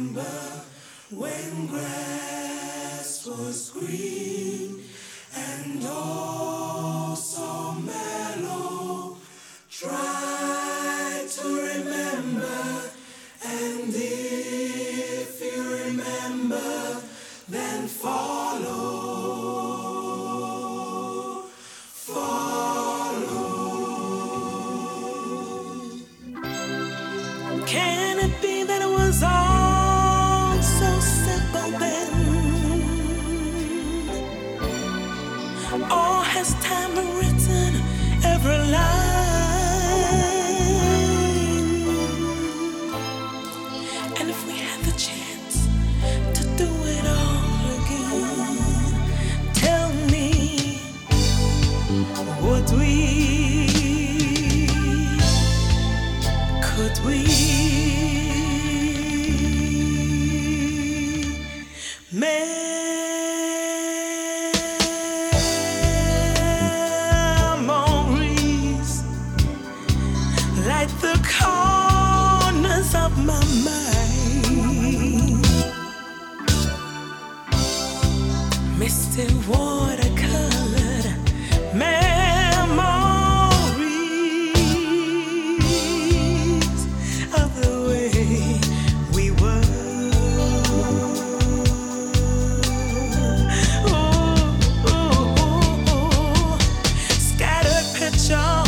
When grass was green and oh so mellow, try to remember, and if you remember, then follow, follow. Can it be that it was all so simple then? Or has time written every line? And if we had the chance to do it all again, tell me, would we? Could we? Memories like the corners of my mind, misty watercolored memories of the way we were. Scattered pictures